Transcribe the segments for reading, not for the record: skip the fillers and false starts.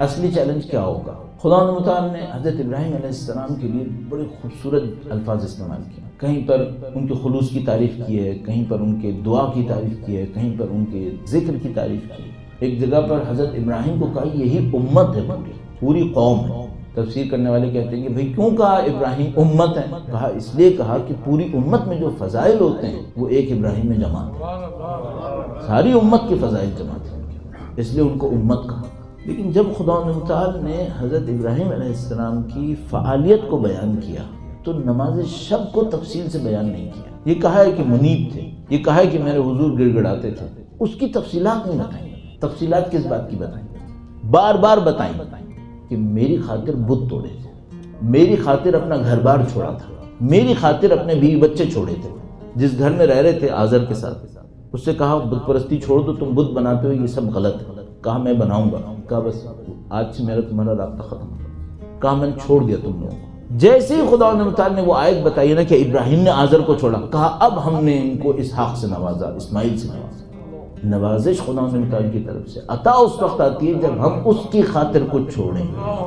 اصلی چیلنج کیا ہوگا؟ خدا متعال نے حضرت ابراہیم علیہ السلام کے لیے بڑے خوبصورت الفاظ استعمال کیے. کہیں پر ان کے خلوص کی تعریف کی ہے، کہیں پر ان کے دعا کی تعریف کی ہے، کہیں پر ان کے ذکر کی تعریف کی. ایک جگہ پر حضرت ابراہیم کو کہا یہی امت ہے، پوری قوم ہے. تفسیر کرنے والے کہتے ہیں کہ بھئی کیوں کہا ابراہیم امت ہے؟ کہا اس لیے کہا کہ پوری امت میں جو فضائل ہوتے ہیں وہ ایک ابراہیم میں جمع ہیں. ساری امت کے فضائل جمع تھے، اس لیے ان کو امت کہا. لیکن جب خدا متعال نے حضرت ابراہیم علیہ السلام کی فعالیت کو بیان کیا تو نماز شب کو تفصیل سے بیان نہیں کیا. یہ کہا ہے کہ منیب تھے، یہ کہا ہے کہ میرے حضور گڑ گڑاتے تھے، اس کی تفصیلات نہیں بتائیں. تفصیلات کس بات کی بتائیں؟ بار بار بتائیں کہ میری خاطر بت توڑے تھے، میری خاطر اپنا گھر بار چھوڑا تھا، میری خاطر اپنے بیوی بچے چھوڑے تھے. جس گھر میں رہ رہے تھے آزر کے ساتھ، اس سے کہا بت پرستی چھوڑ دو، تم بت بناتے ہو، یہ سب غلط ہے. کہا میں بناؤں گا. کہا بس آج سے میرا تمہارا رابطہ ختم ہو. کہا میں نے چھوڑ دیا تم لوگوں کو. جیسے ہی خدا متعال نے وہ آیت بتائی نا کہ ابراہیم نے آزر کو چھوڑا، کہا اب ہم نے ان کو اسحاق سے نوازا، اسماعیل سے نوازا. نوازش خدا متعال کی طرف سے عطا اس وقت آتی ہے جب ہم اس کی خاطر کچھ چھوڑیں،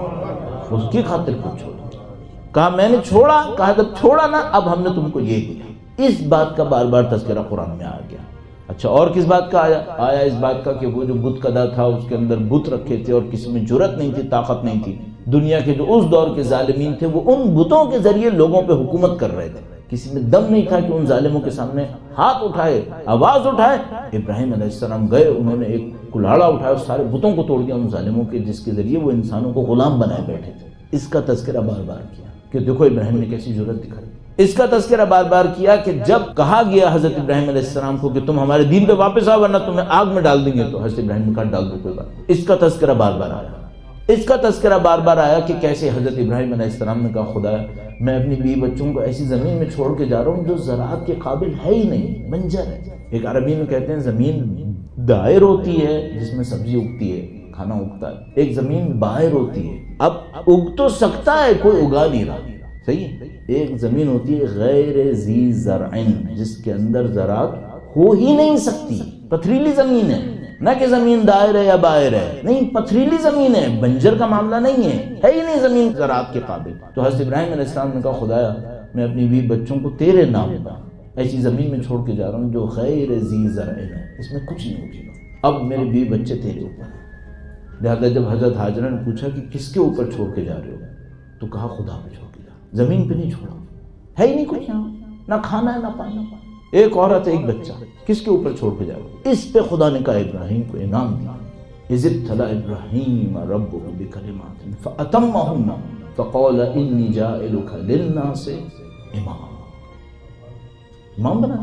اس کی خاطر کچھ چھوڑیں. کہا میں نے چھوڑا. کہا جب چھوڑا نا اب ہم نے تم کو یہ دیا. اس بات کا بار بار تذکرہ قرآن میں آ گیا. اچھا اور کس بات کا آیا اس بات کا کہ وہ جو بت کدا تھا اس کے اندر بت رکھے تھے اور کسی میں جرت نہیں تھی، طاقت نہیں تھی. دنیا کے جو اس دور کے ظالمین تھے وہ ان بتوں کے ذریعے لوگوں پہ حکومت کر رہے تھے. کسی میں دم نہیں تھا کہ ان ظالموں کے سامنے ہاتھ اٹھائے، آواز اٹھائے. ابراہیم علیہ السلام گئے، انہوں نے ایک کلاڑا اٹھایا اور سارے بتوں کو توڑ دیا ان ظالموں کے جس کے ذریعے وہ انسانوں کو غلام بنائے بیٹھے تھے. اس کا تذکرہ بار بار کیا کہ دیکھو ابراہیم نے کیسی جرت دکھائی. اس کا تذکرہ بار بار کیا کہ جب کہا گیا حضرت ابراہیم علیہ السلام کو کہ تم ہمارے دین پہ واپس آؤ ورنہ تمہیں آگ میں ڈال دیں گے، تو حضرت ابراہیم نے کہا ڈال دو کوئی بات. اس کا تذکرہ بار بار آیا. اس کا تذکرہ بار بار آیا کہ کیسے حضرت ابراہیم علیہ السلام نے کہا خدا میں اپنی بیوی بچوں کو ایسی زمین میں چھوڑ کے جا رہا ہوں جو زراعت کے قابل ہے ہی نہیں، بنجر ہے. ایک عربی میں کہتے ہیں زمین دائر ہوتی ہے جس میں سبزی اگتی ہے، کھانا اگتا ہے. ایک زمین باہر ہوتی ہے، اب اگ تو سکتا ہے کوئی اگا نہیں رہا. صحیح ہے. ایک زمین ہوتی ہے غیر ذی زرع جس کے اندر زراعت ہو ہی نہیں سکتی، پتھریلی زمین ہے. نہ کہ زمین دائر ہے یا باہر ہے، نہیں پتھریلی زمین ہے، بنجر کا معاملہ نہیں ہے ہی نہیں زمین زراعت کے قابل. تو حضرت ابراہیم علیہ السلام نے کہا خدایا میں اپنی بیوی بچوں کو تیرے نام پر ایسی زمین میں چھوڑ کے جا رہا ہوں جو غیر ذی زرع ہے، اس میں کچھ نہیں اگے گا. اب میرے بیوی بچے تیرے اوپر. لہٰذا جب حضرت حاجرہ نے پوچھا کہ کس کے اوپر چھوڑ کے جا رہے ہو، تو کہا خدا پہ چھوڑ کے جا. زمین پہ نہیں چھوڑا، ہے ہی نہیں کچھ یہاں، نہ کھانا ہے نہ پانی. ایک عورت ایک بچہ، کس کے اوپر چھوڑ کے جا رہے؟ اس پہ خدا نے کہا ابراہیم کو انعام دیا. اذ ابتلى ابراہیم ربہ بکلمات فاتمہن فقال انی جاعلک للناس اماما. امام بنا.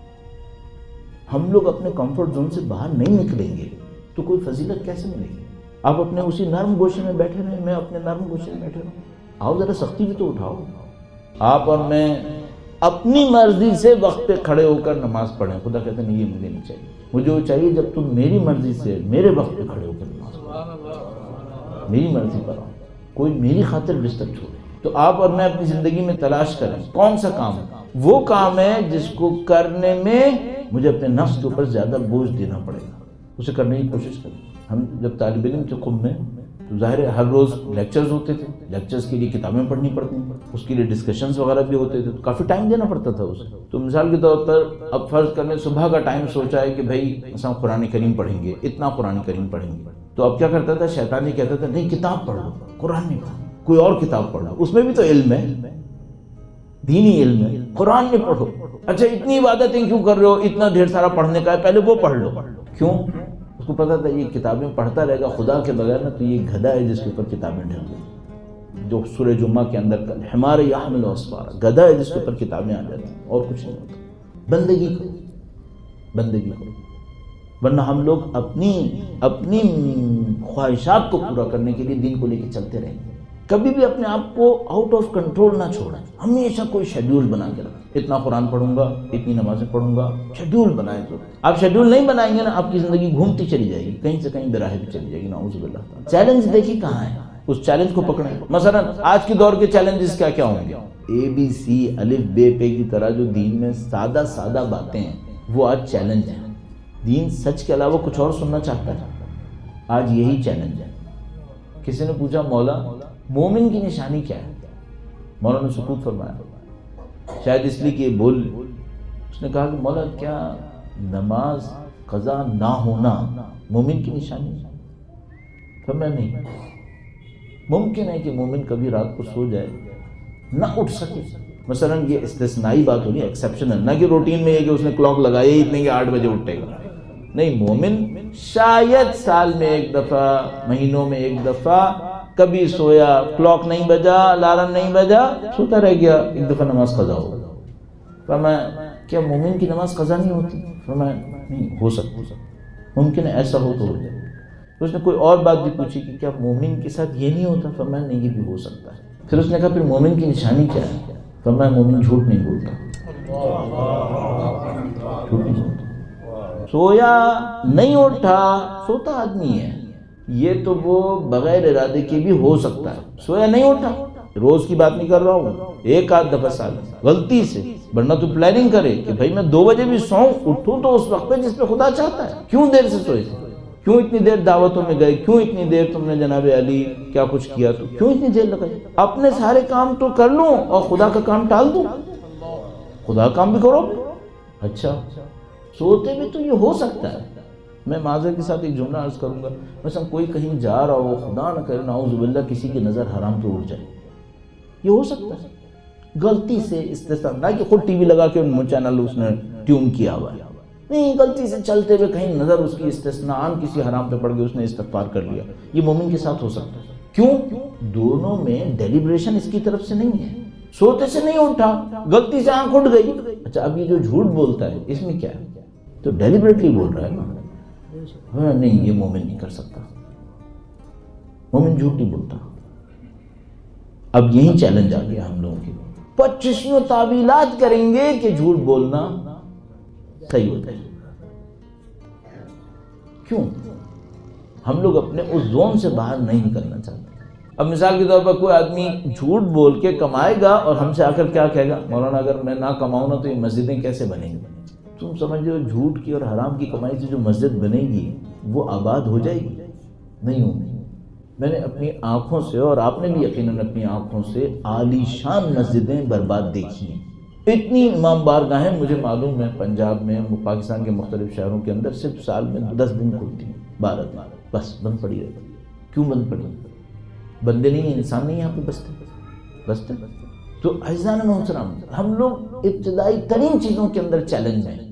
ہم لوگ اپنے کمفرٹ زون سے باہر نہیں نکلیں گے تو کوئی فضیلت کیسے ملے گی؟ آپ اپنے اسی نرم گوشے میں بیٹھے رہیں، میں اپنے نرم گوشے میں بیٹھے رہوں. آؤ ذرا سختی بھی تو اٹھاؤ. آپ اور میں اپنی مرضی سے وقت پہ کھڑے ہو کر نماز پڑھیں. خدا کہتے ہیں یہ مجھے نہیں چاہیے. مجھے وہ چاہیے جب تم میری مرضی سے میرے وقت پہ کھڑے ہو کر نماز پڑھو، میری مرضی پر آؤ، کوئی میری خاطر بستر چھوڑے. تو آپ اور میں اپنی زندگی میں تلاش کریں کون سا کام ہے. وہ کام ہے جس کو کرنے میں مجھے اپنے نفس کے اوپر زیادہ بوجھ دینا پڑے گا، اسے کرنے کی کوشش کریں. ہم جب طالب علم تھے قم میں تو ظاہر ہے ہر روز لیکچرز ہوتے تھے، لیکچرز کے لیے کتابیں پڑھنی پڑتی ہیں، اس کے لیے ڈسکشنز وغیرہ بھی ہوتے تھے، تو کافی ٹائم دینا پڑتا تھا اسے. تو مثال کے طور پر اب فرض کرنے صبح کا ٹائم سوچا ہے کہ بھائی مثلا قرآن کریم پڑھیں گے، اتنا قرآن کریم پڑھیں گے. تو اب کیا کرتا تھا شیطان یہ کہتا تھا نہیں کتاب پڑھ لو، قرآن نہیں پڑھو، کوئی اور کتاب پڑھ لو، اس میں بھی تو علم ہے، دینی علم ہے، قرآن نہیں پڑھو. اچھا اتنی عبادتیں کیوں کر رہے ہو، اتنا ڈھیر سارا پڑھنے کا ہے، پہلے وہ پڑھ لو. کیوں؟ اس کو پتا تھا یہ کتابیں پڑھتا رہے گا خدا کے بغیر نا تو یہ گدھا ہے جس کے اوپر کتابیں ڈھل گئی. جو سورہ جمعہ کے اندر حمار یحمل اسفارا، گدھا ہے جس کے اوپر کتابیں آ جاتی ہیں اور کچھ نہیں ہوتا. بندگی کرو، بندگی کرو، ورنہ ہم لوگ اپنی خواہشات کو پورا کرنے کے لیے دین کو لے کے چلتے رہیں گے. کبھی بھی اپنے آپ کو آؤٹ آف کنٹرول نہ چھوڑیں، ہمیشہ کوئی شیڈیول بنا کے رکھیں. اتنا قرآن پڑھوں گا، اتنی نمازیں پڑھوں گا، شیڈیول بنائیں. تو آپ شیڈیول نہیں بنائیں گے نا آپ کی زندگی گھومتی چلی جائے گی، کہیں سے کہیں براہ بھی چلی جائے گی. نعوذ باللہ. چیلنج دیکھیے کہاں ہے، اس چیلنج کو پکڑیں. مثلا آج کے دور کے چیلنجز کیا کیا ہوں گے؟ ABC الف بے پے کی طرح جو دین میں سادہ باتیں ہیں وہ آج چیلنج ہیں. دین سچ کے علاوہ کچھ اور سننا چاہتا ہے. آج یہی چیلنج ہے کسی نے پوچھا مولا مومن کی نشانی کیا ہے؟ مولا نے سکوت فرمایا، شاید اس لیے کہ یہ بول، اس نے کہا کہ مولا کیا نماز قضا نہ ہونا مومن کی نشانی ہے؟ فرمایا نہیں، ممکن ہے کہ مومن کبھی رات کو سو جائے نہ اٹھ سکے، مثلا یہ استثنائی بات ہونی، ایکسیپشنل، نہ کہ روٹین میں یہ کہ اس نے کلاک لگائی ہی اتنے کہ 8 بجے اٹھے گا، نہیں، مومن شاید سال میں ایک دفعہ، مہینوں میں ایک دفعہ کبھی سویا، کلاک نہیں بجا، الارم نہیں بجا، سوتا رہ گیا، ایک دفعہ نماز قضا ہو گئی۔ فرمایا کیا مومن کی نماز قضا نہیں ہوتی؟ فرمایا نہیں، ہو سکتا، ممکن ہے ایسا ہو تو ہو جائے۔ اس نے کوئی اور بات بھی پوچھی کہ کیا مومن کے ساتھ یہ نہیں ہوتا؟ فرمایا نہیں، یہ بھی ہو سکتا ہے۔ پھر اس نے کہا پھر مومن کی نشانی کیا ہے؟ فرمایا مومن جھوٹ نہیں بولتا، جھوٹ نہیں بولتا، سویا نہیں اٹھا، سوتا آدمی ہے، یہ تو وہ بغیر ارادے کے بھی ہو سکتا ہے، سویا نہیں اٹھا، روز کی بات نہیں کر رہا ہوں، ایک آدھ دفعہ سال غلطی سے، ورنہ تو پلاننگ کرے کہ بھائی میں 2 بجے بھی سوؤں، اٹھوں تو اس وقت پہ جس پہ خدا چاہتا ہے، کیوں دیر سے سوئے، کیوں اتنی دیر دعوتوں میں گئے، کیوں اتنی دیر تم نے جناب علی کیا کچھ کیا، تو کیوں اتنی دیر لگائی، اپنے سارے کام تو کر لوں اور خدا کا کام ٹال دوں، خدا کام بھی کرو۔ اچھا سوتے بھی تو یہ ہو سکتا ہے۔ میں معذرت کے ساتھ ایک جملہ عرض کروں گا، مثلا کوئی کہیں جا رہا ہو، خدا نہ کرے نعوذ باللہ کسی کی نظر حرام تو اٹھ جائے، یہ ہو سکتا ہے، غلطی سے استثنا، نہ کہ خود ٹی وی لگا کے چینل اس نے ٹیون کیا ہوا ہے، نہیں، غلطی سے چلتے ہوئے کہیں نظر اس کی استثناء کسی حرام پہ پڑ گئی، اس نے استغفار کر لیا، یہ مومن کے ساتھ ہو سکتا ہے۔ کیوں؟ دونوں میں ڈیلیبریشن اس کی طرف سے نہیں ہے، سوتے سے نہیں اٹھا، غلطی سے آنکھ اٹھ گئی۔ اچھا اب یہ جو جھوٹ بولتا ہے اس میں کیا ہے؟ تو ڈیلیبریٹلی بول رہا ہے نا، ہاں نہیں، یہ مومن نہیں کر سکتا، مومن جھوٹ نہیں بولتا۔ اب یہی چیلنج آ گیا ہم لوگوں کے، 25 تعویلات کریں گے کہ جھوٹ بولنا صحیح ہوتا ہے۔ کیوں؟ ہم لوگ اپنے اس زون سے باہر نہیں نکلنا چاہتے۔ اب مثال کے طور پر کوئی آدمی جھوٹ بول کے کمائے گا اور ہم سے آ کر کیا کہے گا، مولانا اگر میں نہ کماؤں نا تو یہ مسجدیں کیسے بنیں گی؟ تم سمجھ رہے ہو جھوٹ کی اور حرام کی کمائی سے جو مسجد بنے گی وہ آباد ہو جائے گی؟ نہیں ہوگی۔ میں نے اپنی آنکھوں سے، اور آپ نے بھی یقیناً اپنی آنکھوں سے، عالی شان مسجدیں برباد دیکھی ہیں۔ اتنی امام بارگاہیں مجھے معلوم ہے پنجاب میں، پاکستان کے مختلف شہروں کے اندر صرف سال میں 10 دن کھلتی ہیں، 12 دن بس بند پڑی رہتی۔ کیوں بند پڑی؟ بندے نہیں ہیں، انسان نہیں یہاں پہ بستے۔ تو عزیزان محترم، ہم لوگ ابتدائی ترین چیزوں کے اندر چیلنج ہیں۔